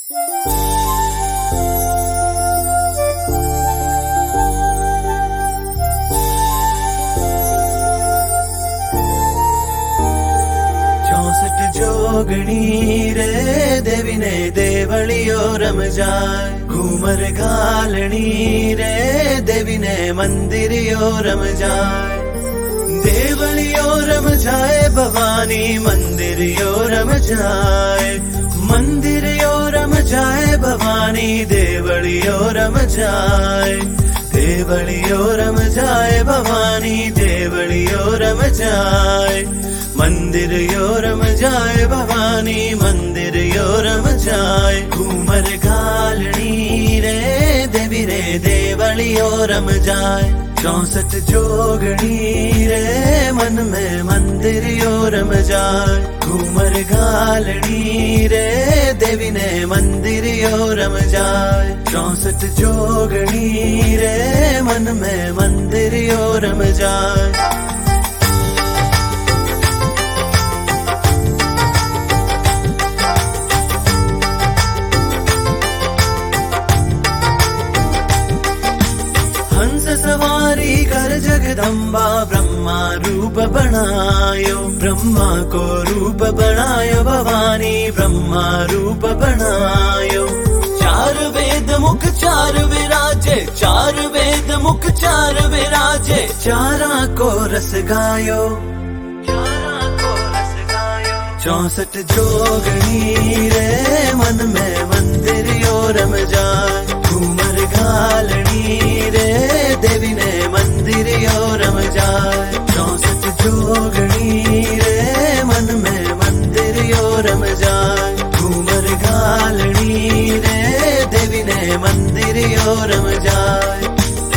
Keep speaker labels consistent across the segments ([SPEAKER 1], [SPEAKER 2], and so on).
[SPEAKER 1] जोगणी रे देवी ने देवलियो रम जाए, घूमर घालनी रे देवी ने मंदिरियो रम जाए। देवलियो रम जाए भवानी मंदिरियो रम जाए, मंदिरियो रम जाए भवानी देवलियो रम जाए। देवलियो रम जाए भवानी देवलियो रम जाए, मंदिर यो रम जाए भवानी मंदिर यो रम जाए। घूमर घालनी रे देवी रे देवलियो रम जाए, 64 जोगणी रे मन में मंदिर यो रम जाए। घूमर घालनी रे देवी ने मंदिर यो रम जाए, 64 जोगणी रे मन में मंदिर यो रम जाए। हंस सवारी कर जगदम्बा ब्रह्मा रूप बनायो, ब्रह्मा को रूप बनायो भवानी ब्रह्मा रूप बनायो। 4 वेद मुख 4 विराजे, 4 वेद मुख 4 विराजे। 4 को रस गायो, 64 जोगणी रे मन में मंदिर यो रम जाए। घूमर घालनी रे देवी ने मंदिर यो रम जाए, 64 जोगणी रे मन में मंदिर यो रम जाए। घूमर घालनी रे देवी ने मंदिर यो रम जाए।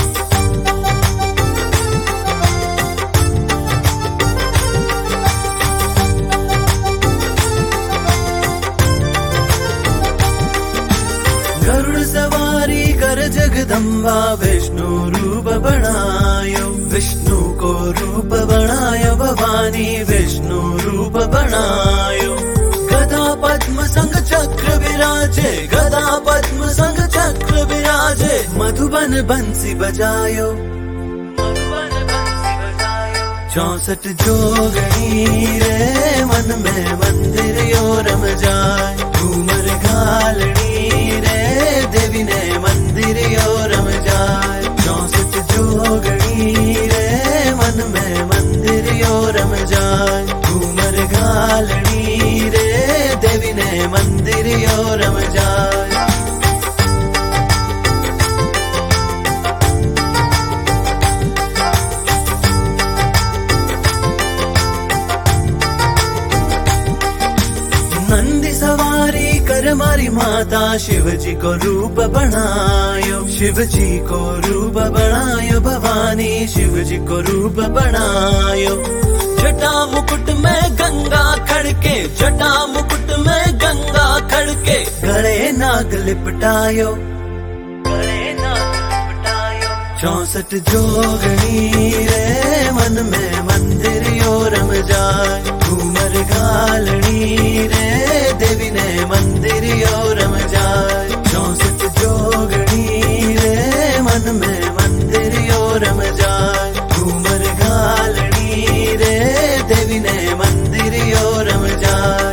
[SPEAKER 1] गरुड़ सवारी कर जगदम्बा विष्णु रूप बनायो, विष्णु को रूप बनायो भवानी विष्णु रूप बनायो। गदा पद्म संग चक्र विराजे, गदा पद्म संग चक्र विराजे। मधुबन बंसी बजायो, 64 जोगणी रे मन में मंदिर यो रम जाए। घूमर घालनी रे देवी ने मंदिर यो रम जाए, 64 जोगणी रे मन में मंदिर यो रम जाए। घूमर घालनी रे देवी ने मंदिर यो रम जाए। नंदी सवारी कर मारी माता शिव जी को रूप बनायो, शिव जी को रूप बनायो भवानी शिव जी को रूप बनायो। जटा मुकुट में गंगा खड़के, जटा मुकुट में गंगा खड़के। गले नाग लिपटायो, 64 जोगणी रे मन में मंदिर यो रम जाए। घूमर घालनी रे देवी ने मंदिर यो रम जाए, 64 जोगणी रे मन में मंदिर यो रम जाए। घूमर घालनी रे देवी ने मंदिर यो रम जाए।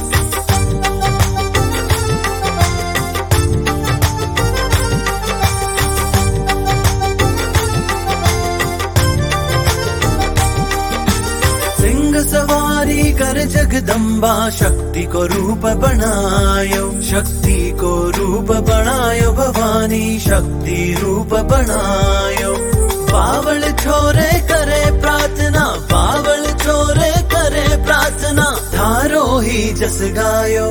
[SPEAKER 1] सवारी कर जगदम्बा शक्ति को रूप बनायो, शक्ति को रूप बनायो भवानी शक्ति रूप बनायो। बावल छोरे करे प्रार्थना, बावल छोरे करे प्रार्थना। थारो ही जस गायो,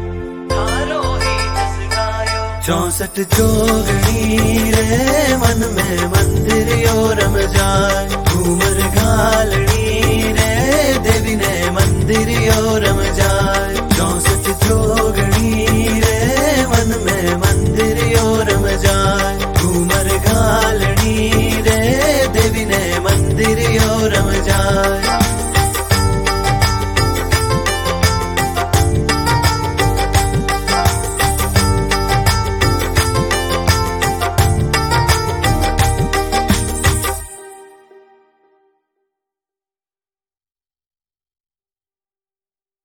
[SPEAKER 1] 64 जोगणी रे मन में मंदिर यो रम जाए। घूमर घालनी रे देवी ने मंदिर यो रम जाए,